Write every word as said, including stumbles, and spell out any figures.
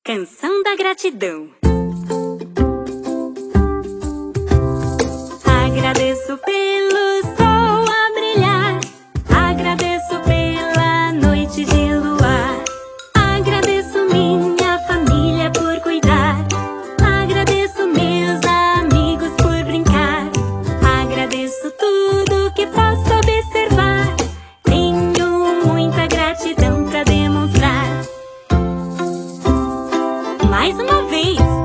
Canção da Gratidão. Agradeço pelo sol a brilhar, agradeço pela noite de luar, agradeço minha família por cuidar, agradeço meus amigos por brincar, agradeço tudo que posso observar, tenho muita gratidão pra demonstrar. Mais uma vez!